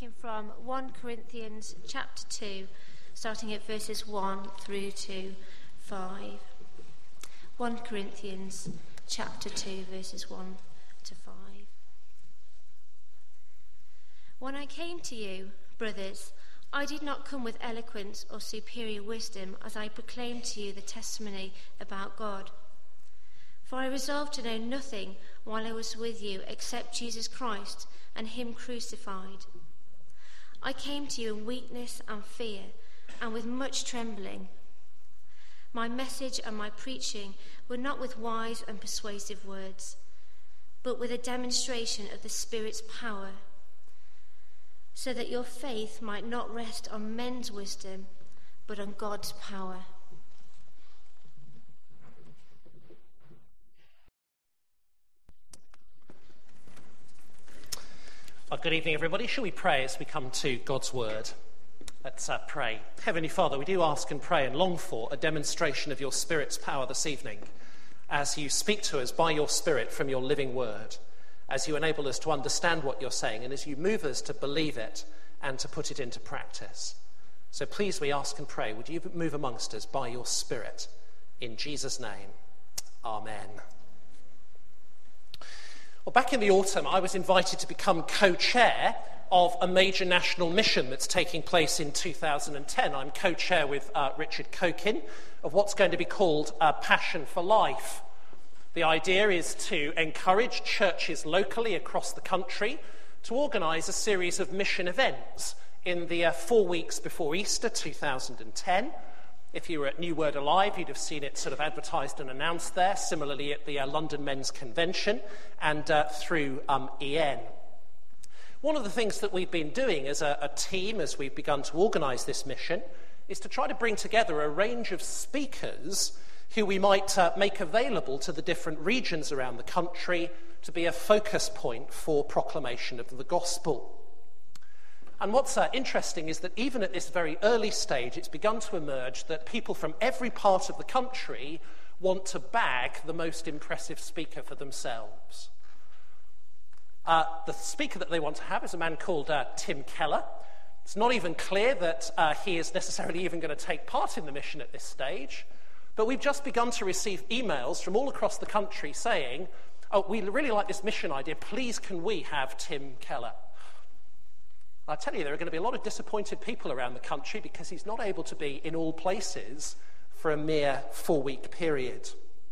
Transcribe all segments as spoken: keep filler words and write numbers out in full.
taken from First Corinthians chapter two, starting at verses one through to five. First Corinthians chapter two, verses one to five. When I came to you, brothers, I did not come with eloquence or superior wisdom as I proclaimed to you the testimony about God. For I resolved to know nothing while I was with you except Jesus Christ and him crucified. I came to you in weakness and fear and with much trembling. My message and my preaching were not with wise and persuasive words, but with a demonstration of the Spirit's power, so that your faith might not rest on men's wisdom, but on God's power. Well, good evening, everybody. Shall we pray as we come to God's word? Let's uh, pray. Heavenly Father, we do ask and pray and long for a demonstration of your Spirit's power this evening as you speak to us by your Spirit from your living word, as you enable us to understand what you're saying and as you move us to believe it and to put it into practice. So please, we ask and pray, would you move amongst us by your Spirit? In Jesus' name, amen. Well, back in the autumn, I was invited to become co-chair of a major national mission that's taking place in two thousand ten. I'm co-chair with uh, Richard Cokin of what's going to be called uh, Passion for Life. The idea is to encourage churches locally across the country to organise a series of mission events in the uh, four weeks before Easter two thousand ten. If you were at New Word Alive, you'd have seen it sort of advertised and announced there, similarly at the uh, London Men's Convention and uh, through um, E N. One of the things that we've been doing as a, a team, as we've begun to organise this mission, is to try to bring together a range of speakers who we might uh, make available to the different regions around the country to be a focus point for proclamation of the gospel. And what's uh, interesting is that even at this very early stage, it's begun to emerge that people from every part of the country want to bag the most impressive speaker for themselves. Uh, the speaker that they want to have is a man called uh, Tim Keller. It's not even clear that uh, he is necessarily even going to take part in the mission at this stage, but we've just begun to receive emails from all across the country saying, oh, we really like this mission idea, please can we have Tim Keller? I tell you, there are going to be a lot of disappointed people around the country because he's not able to be in all places for a mere four-week period.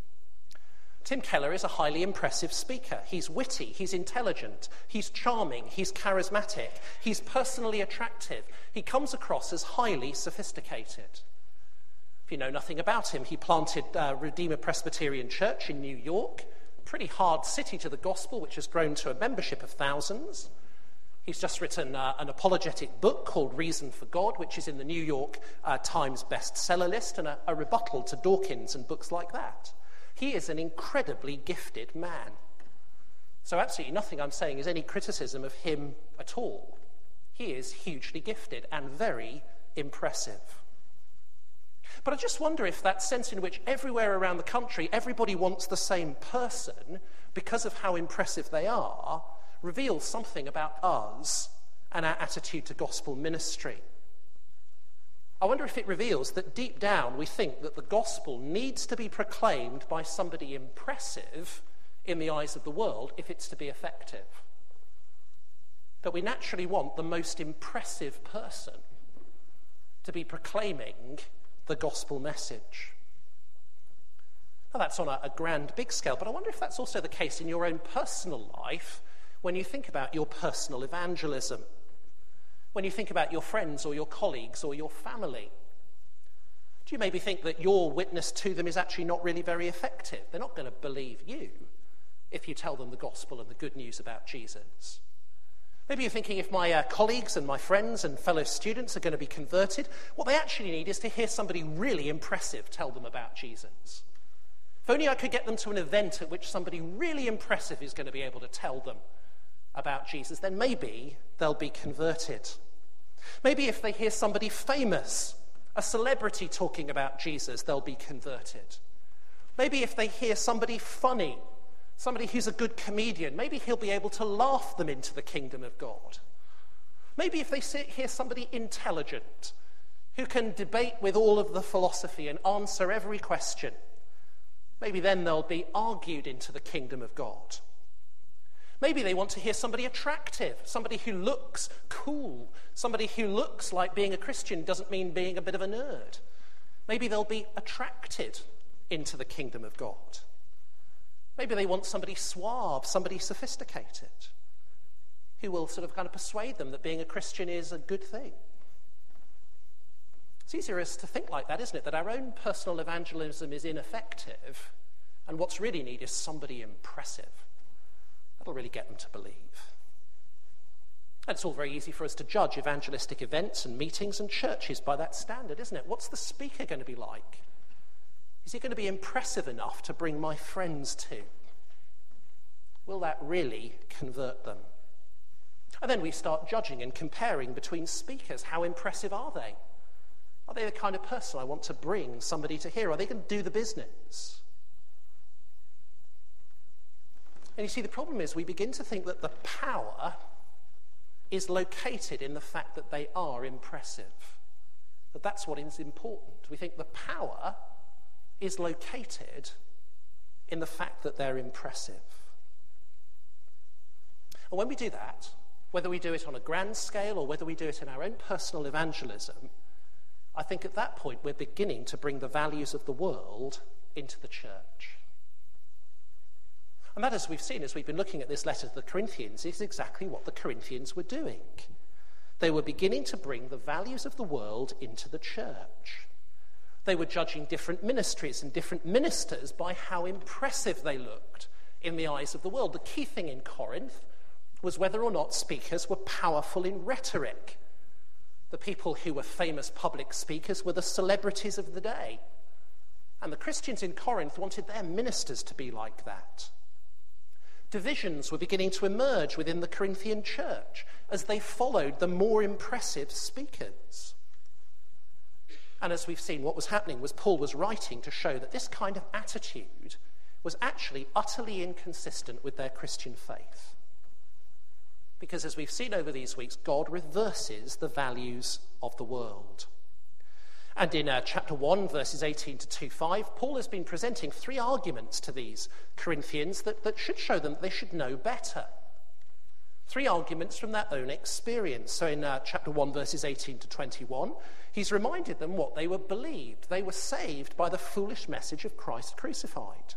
Tim Keller is a highly impressive speaker. He's witty, he's intelligent, he's charming, he's charismatic, he's personally attractive. He comes across as highly sophisticated. If you know nothing about him, he planted uh, Redeemer Presbyterian Church in New York, a pretty hard city to the gospel, which has grown to a membership of thousands. He's just written uh, an apologetic book called Reason for God, which is in the New York uh, Times bestseller list, and a, a rebuttal to Dawkins and books like that. He is an incredibly gifted man. So absolutely nothing I'm saying is any criticism of him at all. He is hugely gifted and very impressive. But I just wonder if that sense in which everywhere around the country everybody wants the same person because of how impressive they are reveals something about us and our attitude to gospel ministry. I wonder if it reveals that deep down we think that the gospel needs to be proclaimed by somebody impressive in the eyes of the world if it's to be effective. That we naturally want the most impressive person to be proclaiming the gospel message. Now that's on a, a grand big scale, but I wonder if that's also the case in your own personal life when you think about your personal evangelism, when you think about your friends or your colleagues or your family. Do you maybe think that your witness to them is actually not really very effective? They're not going to believe you if you tell them the gospel and the good news about Jesus. Maybe you're thinking, if my uh, colleagues and my friends and fellow students are going to be converted, what they actually need is to hear somebody really impressive tell them about Jesus. If only I could get them to an event at which somebody really impressive is going to be able to tell them about Jesus, then maybe they'll be converted. Maybe if they hear somebody famous, a celebrity talking about Jesus, they'll be converted. Maybe if they hear somebody funny, somebody who's a good comedian, maybe he'll be able to laugh them into the kingdom of God. Maybe if they sit, hear somebody intelligent who can debate with all of the philosophy and answer every question, maybe then they'll be argued into the kingdom of God. Maybe they want to hear somebody attractive, somebody who looks cool, somebody who looks like being a Christian doesn't mean being a bit of a nerd. Maybe they'll be attracted into the kingdom of God. Maybe they want somebody suave, somebody sophisticated, who will sort of kind of persuade them that being a Christian is a good thing. It's easier us to think like that, isn't it? That our own personal evangelism is ineffective, and what's really needed is somebody impressive. That'll really get them to believe. And it's all very easy for us to judge evangelistic events and meetings and churches by that standard, isn't it? What's the speaker going to be like? Is he going to be impressive enough to bring my friends to? Will that really convert them? And then we start judging and comparing between speakers. How impressive are they? Are they the kind of person I want to bring somebody to hear? Are they going to do the business? And you see, the problem is we begin to think that the power is located in the fact that they are impressive. That that's what is important. We think the power is located in the fact that they're impressive. And when we do that, whether we do it on a grand scale or whether we do it in our own personal evangelism, I think at that point we're beginning to bring the values of the world into the church. And that, as we've seen, as we've been looking at this letter to the Corinthians, is exactly what the Corinthians were doing. They were beginning to bring the values of the world into the church. They were judging different ministries and different ministers by how impressive they looked in the eyes of the world. The key thing in Corinth was whether or not speakers were powerful in rhetoric. The people who were famous public speakers were the celebrities of the day. And the Christians in Corinth wanted their ministers to be like that. Divisions were beginning to emerge within the Corinthian church as they followed the more impressive speakers. And as we've seen, what was happening was Paul was writing to show that this kind of attitude was actually utterly inconsistent with their Christian faith. Because as we've seen over these weeks, God reverses the values of the world. And in uh, chapter one, verses eighteen to twenty-five, Paul has been presenting three arguments to these Corinthians that, that should show them that they should know better. Three arguments from their own experience. So in uh, chapter one, verses eighteen to twenty-one, he's reminded them what they were believed. They were saved by the foolish message of Christ crucified.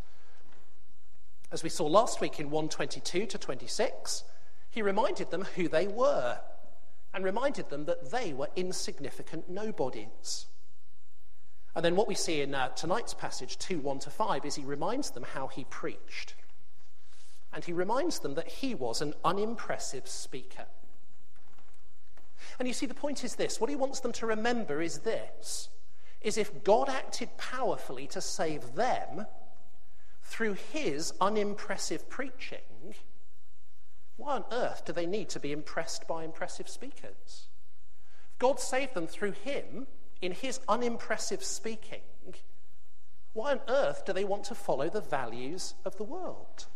As we saw last week in one twenty-two to twenty-six, he reminded them who they were and reminded them that they were insignificant nobodies. And then what we see in uh, tonight's passage, two one to five, is he reminds them how he preached. And he reminds them that he was an unimpressive speaker. And you see, the point is this. What he wants them to remember is this, is if God acted powerfully to save them through his unimpressive preaching, why on earth do they need to be impressed by impressive speakers? If God saved them through him, in his unimpressive speaking, why on earth do they want to follow the values of the world?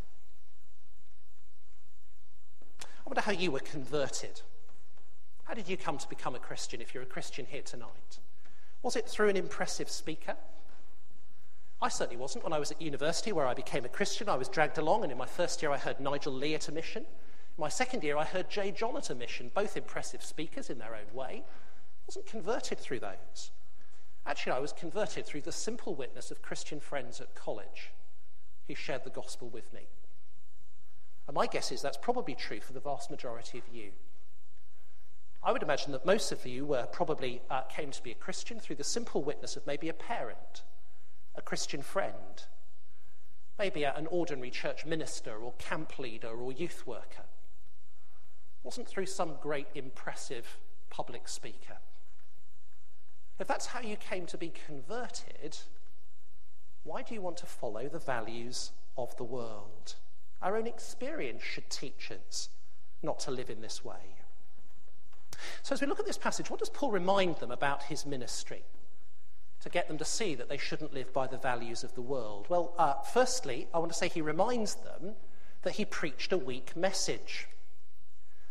I wonder how you were converted. How did you come to become a Christian if you're a Christian here tonight? Was it through an impressive speaker? I certainly wasn't. When I was at university where I became a Christian, I was dragged along, and in my first year I heard Nigel Lee at a mission. In my second year I heard Jay John at a mission, both impressive speakers in their own way. I wasn't converted through those. Actually, I was converted through the simple witness of Christian friends at college who shared the gospel with me. And my guess is that's probably true for the vast majority of you. I would imagine that most of you were probably uh, came to be a Christian through the simple witness of maybe a parent, a Christian friend, maybe an ordinary church minister or camp leader or youth worker. It wasn't through some great impressive public speaker. If that's how you came to be converted, why do you want to follow the values of the world? Our own experience should teach us not to live in this way. So as we look at this passage, what does Paul remind them about his ministry to get them to see that they shouldn't live by the values of the world? Well, uh, firstly, I want to say he reminds them that he preached a weak message.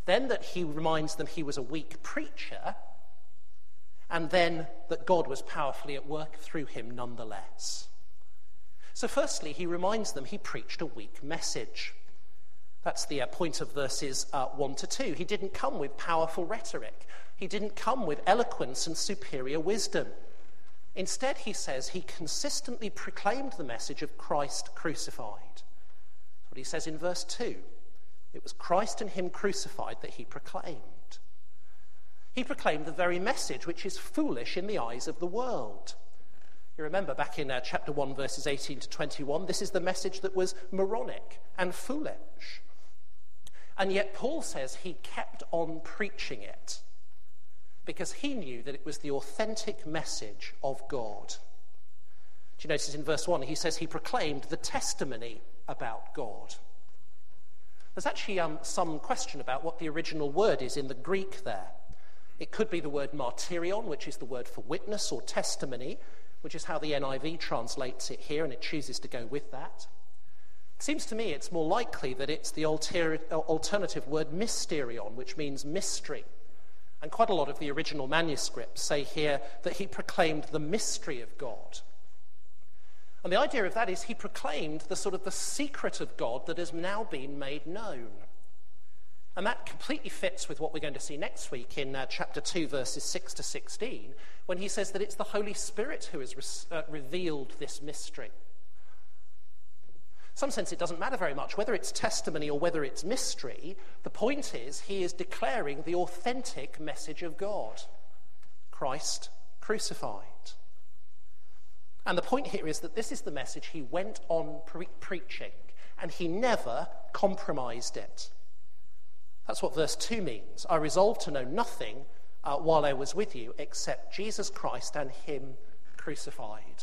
then that he reminds them he was a weak preacher, and then that God was powerfully at work through him nonetheless. So firstly, he reminds them he preached a weak message. That's the uh, point of verses uh, one to two. He didn't come with powerful rhetoric. He didn't come with eloquence and superior wisdom. Instead, he says he consistently proclaimed the message of Christ crucified. That's what he says in verse two. It was Christ and him crucified that he proclaimed. He proclaimed the very message which is foolish in the eyes of the world. You remember back in uh, chapter one, verses eighteen to twenty-one, this is the message that was moronic and foolish. And yet Paul says he kept on preaching it because he knew that it was the authentic message of God. Do you notice in verse one, he says he proclaimed the testimony about God. There's actually um, some question about what the original word is in the Greek there. It could be the word martyrion, which is the word for witness or testimony, which is how the N I V translates it here, and it chooses to go with that. It seems to me it's more likely that it's the alter- alternative word mysterion, which means mystery. And quite a lot of the original manuscripts say here that he proclaimed the mystery of God. And the idea of that is he proclaimed the sort of the secret of God that has now been made known. And that completely fits with what we're going to see next week in uh, chapter two, verses six to sixteen, when he says that it's the Holy Spirit who has re- uh, revealed this mystery. In some sense, it doesn't matter very much whether it's testimony or whether it's mystery. The point is, he is declaring the authentic message of God, Christ crucified. And the point here is that this is the message he went on pre- preaching, and he never compromised it. That's what verse two means. I resolved to know nothing uh, while I was with you except Jesus Christ and him crucified.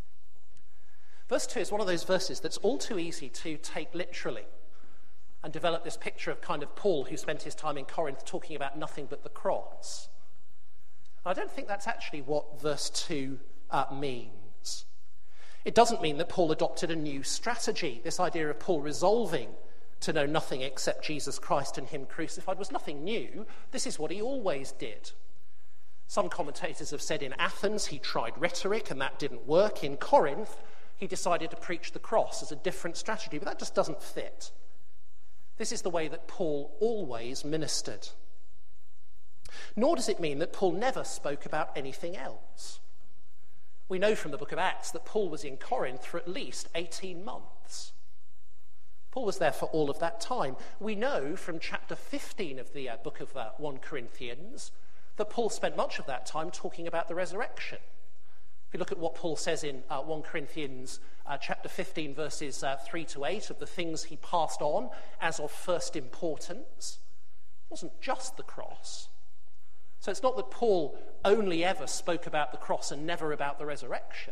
Verse two is one of those verses that's all too easy to take literally and develop this picture of kind of Paul who spent his time in Corinth talking about nothing but the cross. I don't think that's actually what verse two uh, means. It doesn't mean that Paul adopted a new strategy. This idea of Paul resolving to know nothing except Jesus Christ and him crucified was nothing new. This is what he always did. Some commentators have said in Athens he tried rhetoric and that didn't work. In Corinth, he decided to preach the cross as a different strategy, but that just doesn't fit. This is the way that Paul always ministered. Nor does it mean that Paul never spoke about anything else. We know from the book of Acts that Paul was in Corinth for at least eighteen months. Paul was there for all of that time. We know from chapter fifteen of the uh, book of uh, First Corinthians that Paul spent much of that time talking about the resurrection. If you look at what Paul says in uh, First Corinthians uh, chapter fifteen, verses uh, three to eight, of the things he passed on as of first importance, it wasn't just the cross. So it's not that Paul only ever spoke about the cross and never about the resurrection.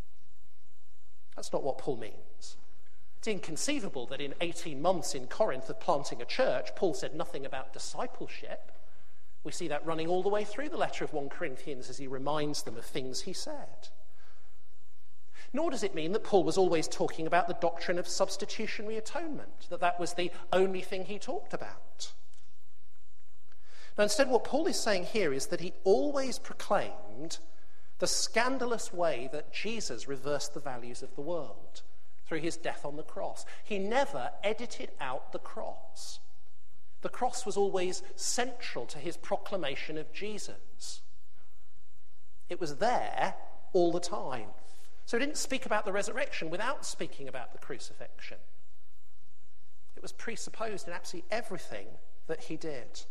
That's not what Paul means. It's inconceivable that in eighteen months in Corinth of planting a church, Paul said nothing about discipleship. We see that running all the way through the letter of First Corinthians as he reminds them of things he said. Nor does it mean that Paul was always talking about the doctrine of substitutionary atonement, that that was the only thing he talked about. Now, instead, what Paul is saying here is that he always proclaimed the scandalous way that Jesus reversed the values of the world through his death on the cross. He never edited out the cross. The cross was always central to his proclamation of Jesus. It was there all the time. So he didn't speak about the resurrection without speaking about the crucifixion. It was presupposed in absolutely everything that he did.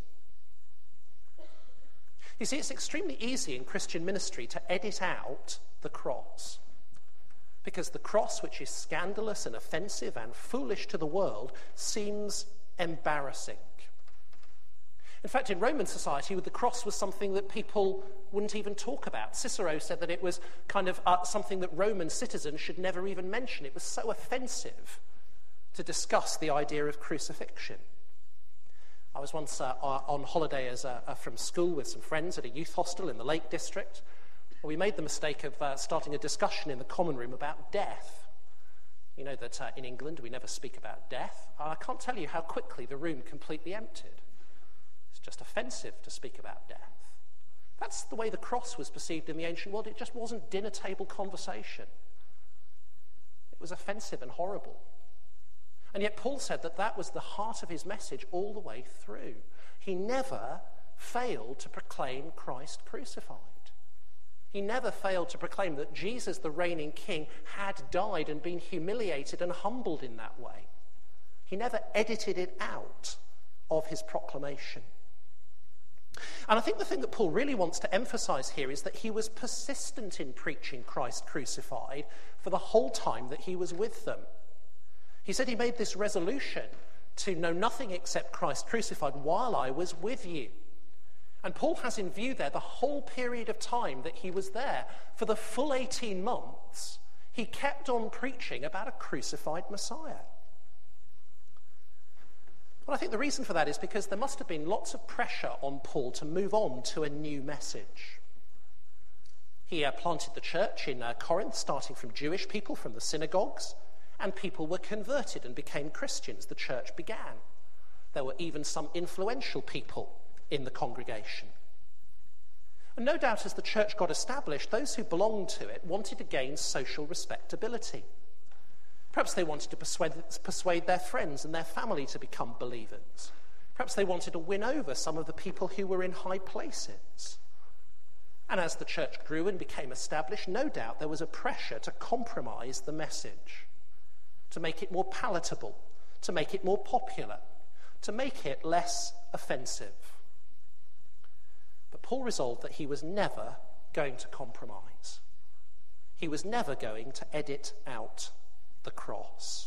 You see, it's extremely easy in Christian ministry to edit out the cross, because the cross, which is scandalous and offensive and foolish to the world, seems embarrassing. In fact, in Roman society, the cross was something that people wouldn't even talk about. Cicero said that it was kind of uh, something that Roman citizens should never even mention. It was so offensive to discuss the idea of crucifixion. I was once uh, on holiday as a, uh, from school with some friends at a youth hostel in the Lake District. We made the mistake of uh, starting a discussion in the common room about death. You know that uh, in England we never speak about death. I can't tell you how quickly the room completely emptied. It's just offensive to speak about death. That's the way the cross was perceived in the ancient world. It just wasn't dinner table conversation. It was offensive and horrible. And yet Paul said that that was the heart of his message all the way through. He never failed to proclaim Christ crucified. He never failed to proclaim that Jesus, the reigning king, had died and been humiliated and humbled in that way. He never edited it out of his proclamation. And I think the thing that Paul really wants to emphasize here is that he was persistent in preaching Christ crucified for the whole time that he was with them. He said he made this resolution to know nothing except Christ crucified while I was with you. And Paul has in view there the whole period of time that he was there. For the full eighteen months, he kept on preaching about a crucified Messiah. Well, I think the reason for that is because there must have been lots of pressure on Paul to move on to a new message. He uh, planted the church in uh, Corinth, starting from Jewish people, from the synagogues, and people were converted and became Christians. The church began. There were even some influential people in the congregation. And no doubt as the church got established, those who belonged to it wanted to gain social respectability. Perhaps they wanted to persuade, persuade their friends and their family to become believers. Perhaps they wanted to win over some of the people who were in high places. And as the church grew and became established, no doubt there was a pressure to compromise the message, to make it more palatable, to make it more popular, to make it less offensive. But Paul resolved that he was never going to compromise. He was never going to edit out the cross.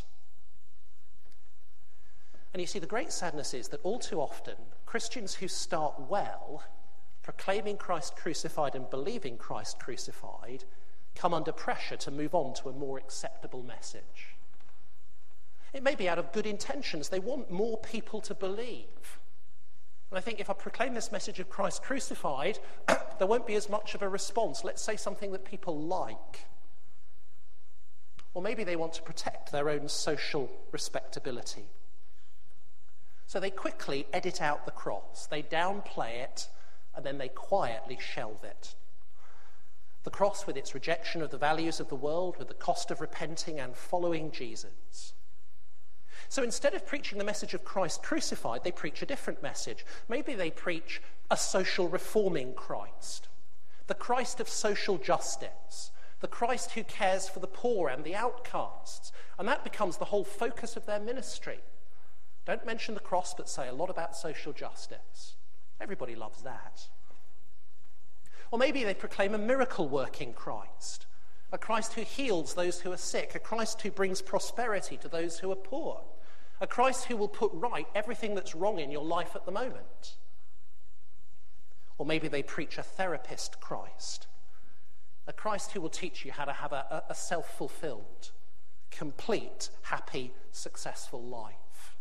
And you see, the great sadness is that all too often, Christians who start well, proclaiming Christ crucified and believing Christ crucified, come under pressure to move on to a more acceptable message. It may be out of good intentions. They want more people to believe. And I think if I proclaim this message of Christ crucified, there won't be as much of a response. Let's say something that people like. Or maybe they want to protect their own social respectability. So they quickly edit out the cross. They downplay it, and then they quietly shelve it. The cross with its rejection of the values of the world, with the cost of repenting and following Jesus. So instead of preaching the message of Christ crucified, they preach a different message. Maybe they preach a social reforming Christ, the Christ of social justice, the Christ who cares for the poor and the outcasts. And that becomes the whole focus of their ministry. Don't mention the cross, but say a lot about social justice. Everybody loves that. Or maybe they proclaim a miracle-working Christ, a Christ who heals those who are sick, a Christ who brings prosperity to those who are poor, a Christ who will put right everything that's wrong in your life at the moment. Or maybe they preach a therapist Christ, a Christ who will teach you how to have a, a self-fulfilled, complete, happy, successful life.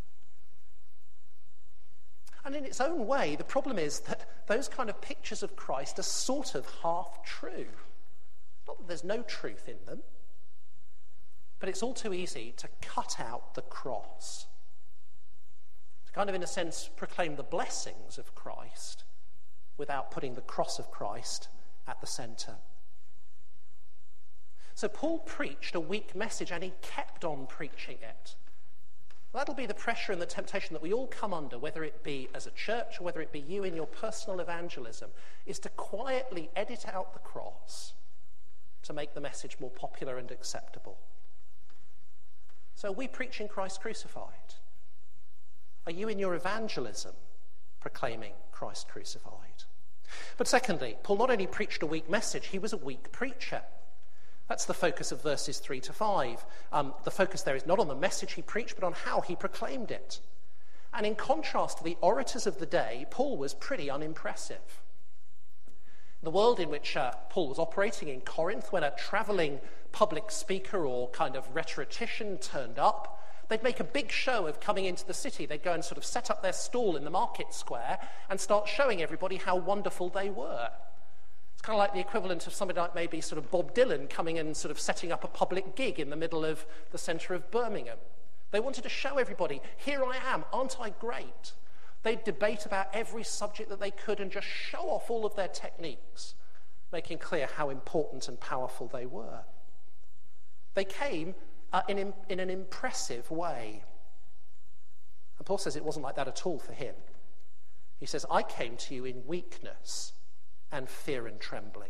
And in its own way, the problem is that those kind of pictures of Christ are sort of half true. Not that there's no truth in them, but it's all too easy to cut out the cross, to kind of, in a sense, proclaim the blessings of Christ without putting the cross of Christ at the centre. So Paul preached a weak message, and he kept on preaching it. That'll be the pressure and the temptation that we all come under, whether it be as a church or whether it be you in your personal evangelism, is to quietly edit out the cross to make the message more popular and acceptable. So are we preaching Christ crucified? Are you in your evangelism proclaiming Christ crucified? But secondly, Paul not only preached a weak message, he was a weak preacher. That's the focus of verses three to five. Um, the focus there is not on the message he preached, but on how he proclaimed it. And in contrast to the orators of the day, Paul was pretty unimpressive. The world in which uh, Paul was operating in Corinth, when a travelling public speaker or kind of rhetorician turned up, they'd make a big show of coming into the city. They'd go and sort of set up their stall in the market square and start showing everybody how wonderful they were. It's kind of like the equivalent of somebody like maybe sort of Bob Dylan coming and sort of setting up a public gig in the middle of the centre of Birmingham. They wanted to show everybody, here I am, aren't I great? They'd debate about every subject that they could and just show off all of their techniques, making clear how important and powerful they were. They came uh, in, in an impressive way. And Paul says it wasn't like that at all for him. He says, I came to you in weakness and fear and trembling.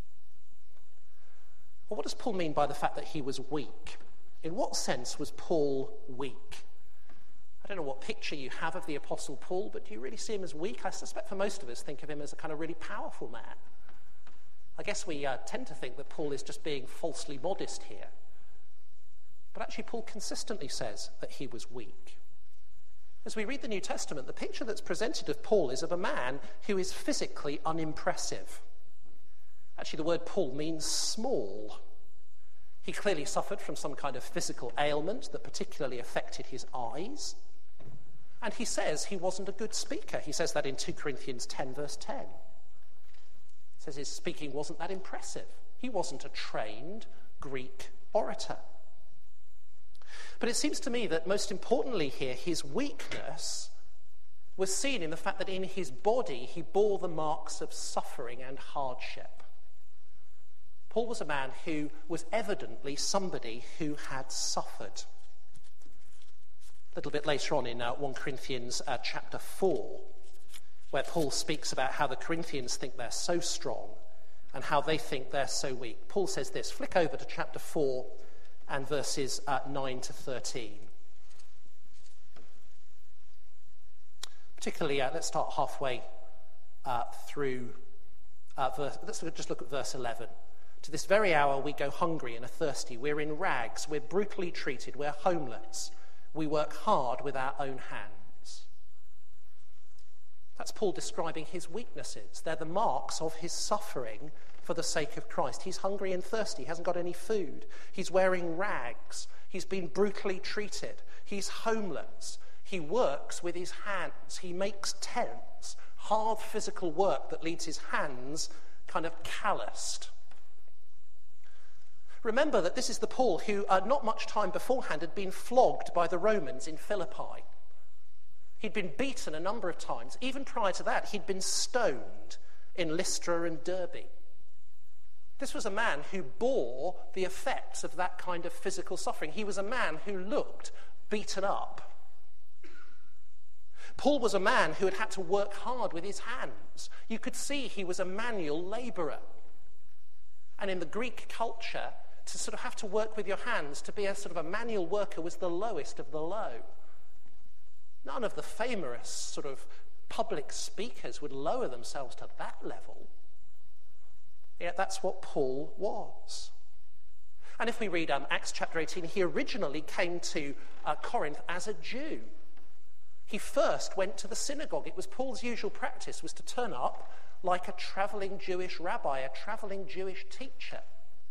Well, what does Paul mean by the fact that he was weak? In what sense was Paul weak? I don't know what picture you have of the Apostle Paul, but do you really see him as weak? I suspect for most of us think of him as a kind of really powerful man. I guess we uh, tend to think that Paul is just being falsely modest here. But actually, Paul consistently says that he was weak. As we read the New Testament, the picture that's presented of Paul is of a man who is physically unimpressive. Actually, the word Paul means small. He clearly suffered from some kind of physical ailment that particularly affected his eyes. And he says he wasn't a good speaker. He says that in two Corinthians ten, verse ten. He says his speaking wasn't that impressive. He wasn't a trained Greek orator. But it seems to me that most importantly here, his weakness was seen in the fact that in his body he bore the marks of suffering and hardship. Paul was a man who was evidently somebody who had suffered. A little bit later on in uh, First Corinthians uh, chapter four, where Paul speaks about how the Corinthians think they're so strong and how they think they're so weak. Paul says this. Flick over to chapter four and verses uh, nine to thirteen. Particularly, uh, let's start halfway uh, through, uh, verse, let's just look at verse eleven. To this very hour we go hungry and are thirsty. We're in rags. We're brutally treated. We're homeless. We work hard with our own hands. That's Paul describing his weaknesses. They're the marks of his suffering for the sake of Christ. He's hungry and thirsty. He hasn't got any food. He's wearing rags. He's been brutally treated. He's homeless. He works with his hands. He makes tents. Hard physical work that leaves his hands kind of calloused. Remember that this is the Paul who, uh, not much time beforehand, had been flogged by the Romans in Philippi. He'd been beaten a number of times. Even prior to that, he'd been stoned in Lystra and Derbe. This was a man who bore the effects of that kind of physical suffering. He was a man who looked beaten up. Paul was a man who had had to work hard with his hands. You could see he was a manual labourer. And in the Greek culture, to sort of have to work with your hands, to be a sort of a manual worker, was the lowest of the low. None of the famous sort of public speakers would lower themselves to that level. Yet that's what Paul was. And if we read um, Acts chapter eighteen, he originally came to uh, Corinth as a Jew. He first went to the synagogue. It was Paul's usual practice, was to turn up like a travelling Jewish rabbi, a travelling Jewish teacher.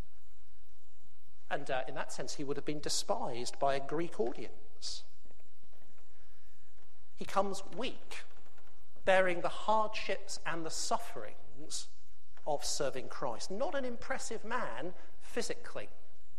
And uh, in that sense, he would have been despised by a Greek audience. He comes weak, bearing the hardships and the sufferings of serving Christ. Not an impressive man physically.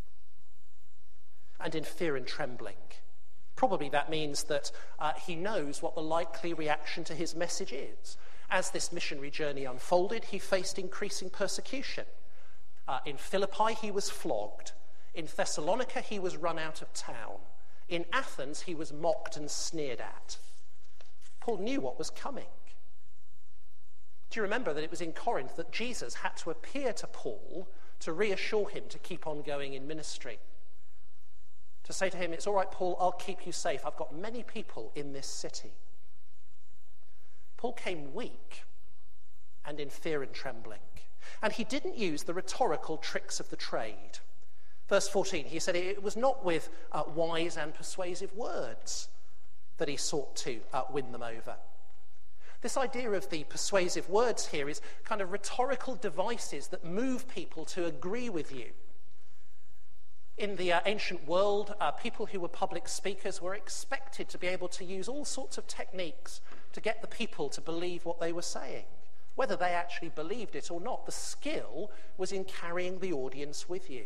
And in fear and trembling. Probably that means that uh, he knows what the likely reaction to his message is. As this missionary journey unfolded, he faced increasing persecution. Uh, in Philippi, he was flogged. In Thessalonica, he was run out of town. In Athens, he was mocked and sneered at. Paul knew what was coming. Do you remember that it was in Corinth that Jesus had to appear to Paul to reassure him to keep on going in ministry? To say to him, it's all right, Paul, I'll keep you safe. I've got many people in this city. Paul came weak and in fear and trembling. And he didn't use the rhetorical tricks of the trade. Verse fourteen, he said it was not with uh, wise and persuasive words that he sought to uh, win them over. This idea of the persuasive words here is kind of rhetorical devices that move people to agree with you. In the uh, ancient world, uh, people who were public speakers were expected to be able to use all sorts of techniques to get the people to believe what they were saying. Whether they actually believed it or not, the skill was in carrying the audience with you.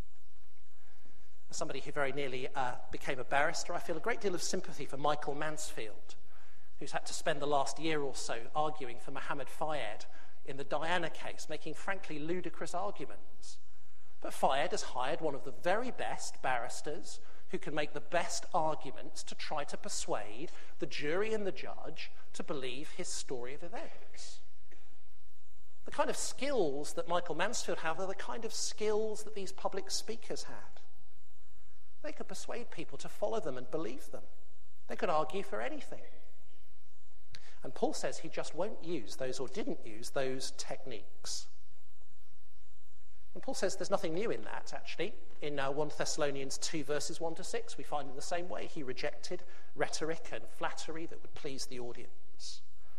As somebody who very nearly uh, became a barrister, I feel a great deal of sympathy for Michael Mansfield, who who's had to spend the last year or so arguing for Mohammed Fayed in the Diana case, making frankly ludicrous arguments. But Fayed has hired one of the very best barristers who can make the best arguments to try to persuade the jury and the judge to believe his story of events. The kind of skills that Michael Mansfield had are the kind of skills that these public speakers had. They could persuade people to follow them and believe them. They could argue for anything. And Paul says he just won't use those, or didn't use those techniques. And Paul says there's nothing new in that, actually. In uh, First Thessalonians two, verses one to six, we find in the same way he rejected rhetoric and flattery that would please the audience.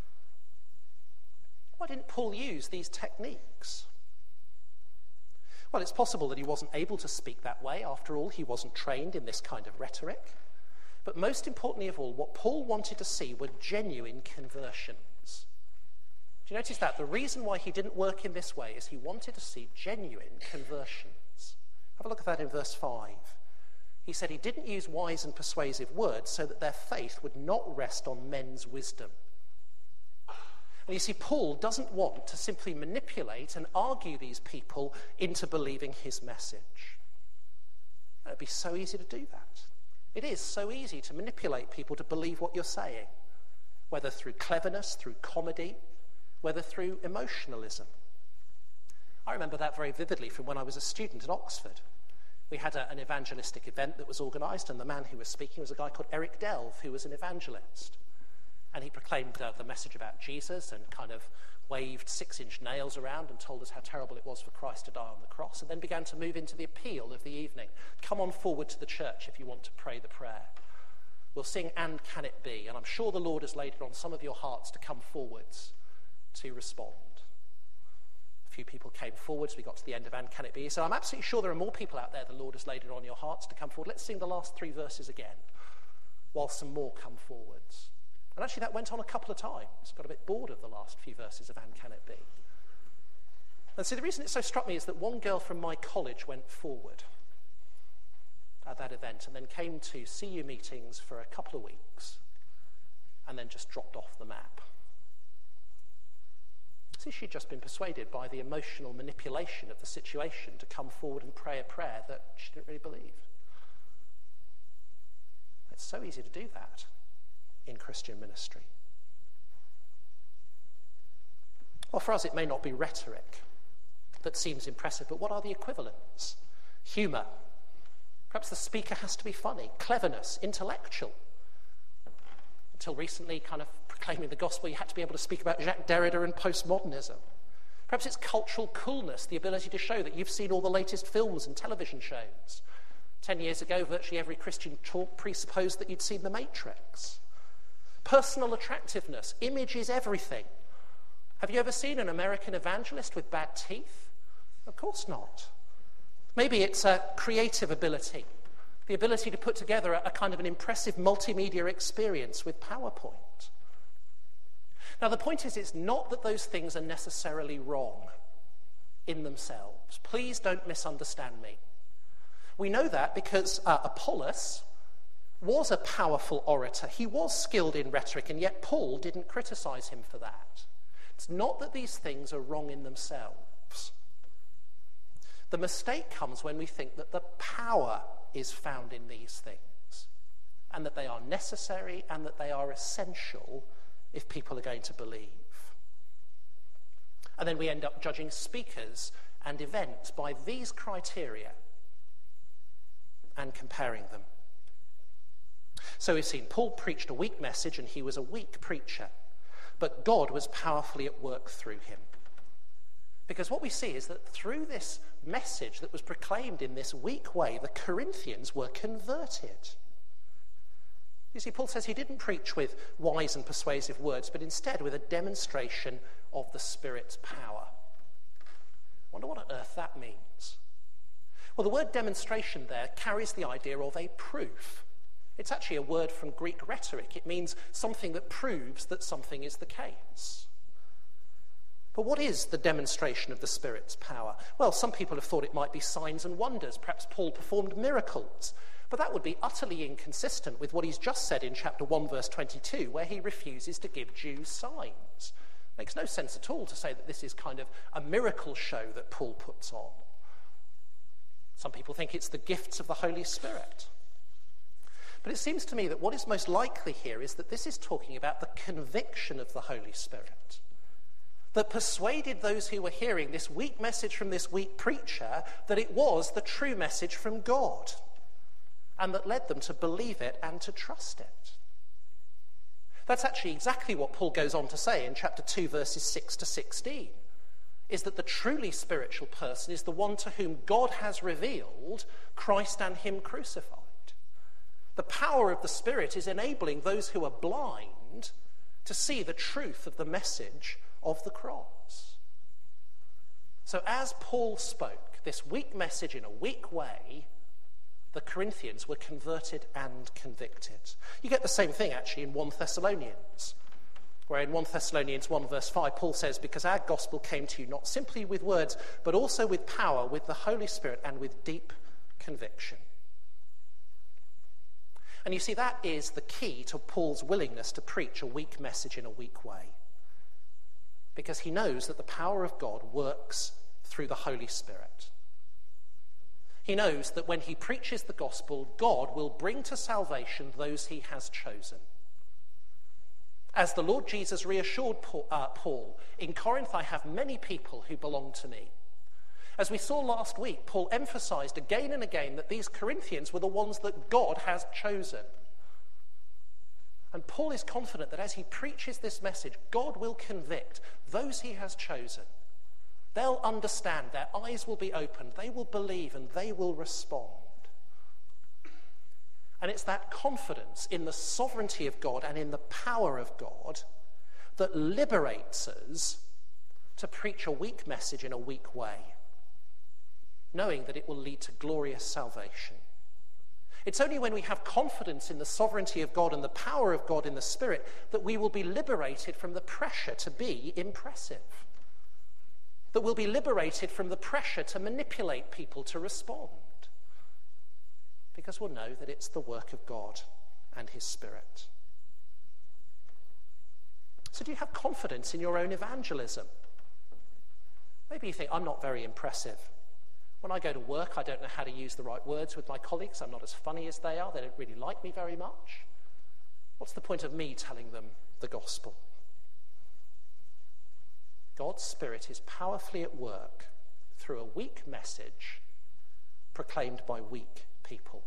Why didn't Paul use these techniques? Well, it's possible that he wasn't able to speak that way. After all, he wasn't trained in this kind of rhetoric. But most importantly of all, what Paul wanted to see were genuine conversions. Do you notice that? The reason why he didn't work in this way is he wanted to see genuine conversions. Have a look at that in verse five. He said he didn't use wise and persuasive words so that their faith would not rest on men's wisdom. And you see, Paul doesn't want to simply manipulate and argue these people into believing his message. It would be so easy to do that. It is so easy to manipulate people to believe what you're saying, whether through cleverness, through comedy, whether through emotionalism. I remember that very vividly from when I was a student at Oxford. We had a, an evangelistic event that was organised, and the man who was speaking was a guy called Eric Delve, who was an evangelist. And he proclaimed uh, the message about Jesus and kind of waved six-inch nails around and told us how terrible it was for Christ to die on the cross, and then began to move into the appeal of the evening. Come on forward to the church if you want to pray the prayer. We'll sing And Can It Be? And I'm sure the Lord has laid it on some of your hearts to come forwards to respond. A few people came forwards. We got to the end of And Can It Be? He said, I'm absolutely sure there are more people out there the Lord has laid it on your hearts to come forward. Let's sing the last three verses again while some more come forwards. And actually that went on a couple of times. Got a bit bored of the last few verses of And Can It Be? And so the reason it so struck me is that one girl from my college went forward at that event and then came to C U meetings for a couple of weeks and then just dropped off the map. See, she'd just been persuaded by the emotional manipulation of the situation to come forward and pray a prayer that she didn't really believe. It's so easy to do that in Christian ministry. Well, for us, it may not be rhetoric that seems impressive, but what are the equivalents? Humour. Perhaps the speaker has to be funny. Cleverness, intellectual. Until recently, kind of proclaiming the gospel, you had to be able to speak about Jacques Derrida and postmodernism. Perhaps it's cultural coolness, the ability to show that you've seen all the latest films and television shows. Ten years ago, virtually every Christian talk presupposed that you'd seen The Matrix. Personal attractiveness. Image is everything. Have you ever seen an American evangelist with bad teeth? Of course not. Maybe it's a creative ability, the ability to put together a, a kind of an impressive multimedia experience with PowerPoint. Now, the point is, it's not that those things are necessarily wrong in themselves. Please don't misunderstand me. We know that because uh, Apollos was a powerful orator. He was skilled in rhetoric, and yet Paul didn't criticize him for that. It's not that these things are wrong in themselves. The mistake comes when we think that the power is found in these things, and that they are necessary and that they are essential if people are going to believe. And then we end up judging speakers and events by these criteria and comparing them. So we've seen Paul preached a weak message and he was a weak preacher, but God was powerfully at work through him. Because what we see is that through this message that was proclaimed in this weak way, the Corinthians were converted. You see, Paul says he didn't preach with wise and persuasive words, but instead with a demonstration of the Spirit's power. I wonder what on earth that means. Well, the word demonstration there carries the idea of a proof. It's actually a word from Greek rhetoric. It means something that proves that something is the case. But what is the demonstration of the Spirit's power? Well, some people have thought it might be signs and wonders. Perhaps Paul performed miracles. But that would be utterly inconsistent with what he's just said in chapter one, verse twenty-two, where he refuses to give Jews signs. Makes no sense at all to say that this is kind of a miracle show that Paul puts on. Some people think it's the gifts of the Holy Spirit. But it seems to me that what is most likely here is that this is talking about the conviction of the Holy Spirit that persuaded those who were hearing this weak message from this weak preacher that it was the true message from God, and that led them to believe it and to trust it. That's actually exactly what Paul goes on to say in chapter two, verses six to sixteen, is that the truly spiritual person is the one to whom God has revealed Christ and him crucified. The power of the Spirit is enabling those who are blind to see the truth of the message of the cross. So as Paul spoke this weak message in a weak way, the Corinthians were converted and convicted. You get the same thing actually in First Thessalonians, where in First Thessalonians one verse five, Paul says, because our gospel came to you not simply with words, but also with power, with the Holy Spirit, and with deep conviction. And you see, that is the key to Paul's willingness to preach a weak message in a weak way. Because he knows that the power of God works through the Holy Spirit. He knows that when he preaches the gospel, God will bring to salvation those he has chosen. As the Lord Jesus reassured Paul, uh, Paul, in Corinth I have many people who belong to me. As we saw last week, Paul emphasized again and again that these Corinthians were the ones that God has chosen. And Paul is confident that as he preaches this message, God will convict those he has chosen. They'll understand, their eyes will be opened, they will believe, and they will respond. And it's that confidence in the sovereignty of God and in the power of God that liberates us to preach a weak message in a weak way, knowing that it will lead to glorious salvation. It's only when we have confidence in the sovereignty of God and the power of God in the Spirit that we will be liberated from the pressure to be impressive. That we'll be liberated from the pressure to manipulate people to respond. Because we'll know that it's the work of God and his Spirit. So do you have confidence in your own evangelism? Maybe you think, I'm not very impressive. When I go to work, I don't know how to use the right words with my colleagues. I'm not as funny as they are. They don't really like me very much. What's the point of me telling them the gospel? God's Spirit is powerfully at work through a weak message proclaimed by weak people.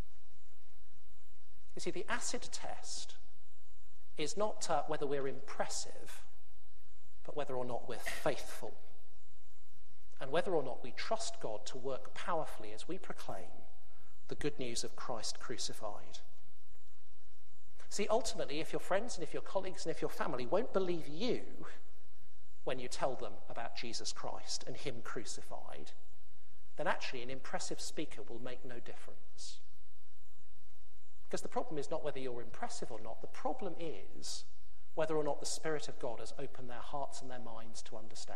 You see, the acid test is not uh, whether we're impressive, but whether or not we're faithful. And whether or not we trust God to work powerfully as we proclaim the good news of Christ crucified. See, ultimately, if your friends and if your colleagues and if your family won't believe you when you tell them about Jesus Christ and him crucified, then actually an impressive speaker will make no difference. Because the problem is not whether you're impressive or not. The problem is whether or not the Spirit of God has opened their hearts and their minds to understand.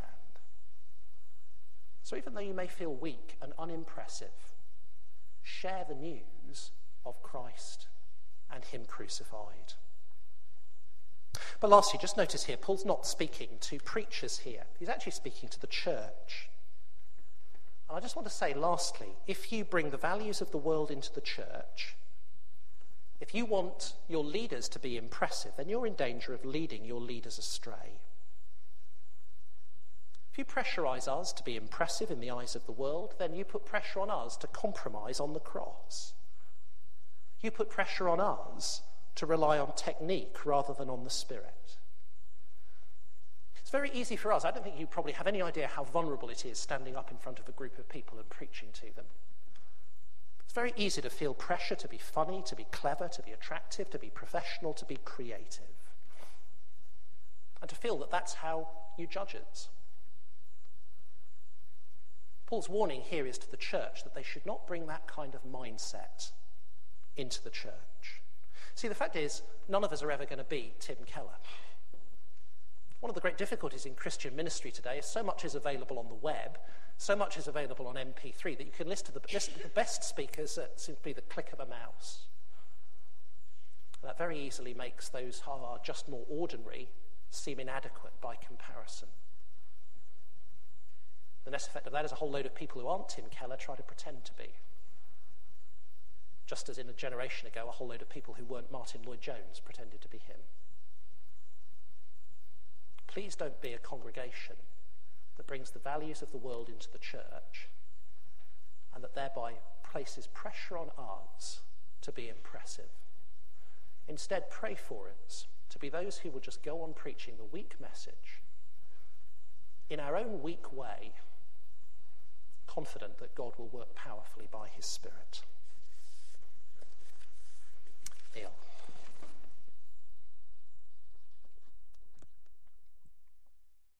So even though you may feel weak and unimpressive, share the news of Christ and him crucified. But lastly, just notice here, Paul's not speaking to preachers here. He's actually speaking to the church. And I just want to say, lastly, if you bring the values of the world into the church, if you want your leaders to be impressive, then you're in danger of leading your leaders astray. If you pressurize us to be impressive in the eyes of the world, then you put pressure on us to compromise on the cross. You put pressure on us to rely on technique rather than on the Spirit. It's very easy for us. I don't think you probably have any idea how vulnerable it is standing up in front of a group of people and preaching to them. It's very easy to feel pressure to be funny, to be clever, to be attractive, to be professional, to be creative. And to feel that that's how you judge us. Paul's warning here is to the church that they should not bring that kind of mindset into the church. See, the fact is, none of us are ever going to be Tim Keller. One of the great difficulties in Christian ministry today is so much is available on the web, so much is available on M P three that you can listen to the, listen to the best speakers at simply the click of a mouse. That very easily makes those who are just more ordinary seem inadequate by comparison. The net effect of that is a whole load of people who aren't Tim Keller try to pretend to be. Just as in a generation ago, a whole load of people who weren't Martin Lloyd-Jones pretended to be him. Please don't be a congregation that brings the values of the world into the church and that thereby places pressure on us to be impressive. Instead, pray for us to be those who will just go on preaching the weak message in our own weak way, confident that God will work powerfully by his Spirit. Neil.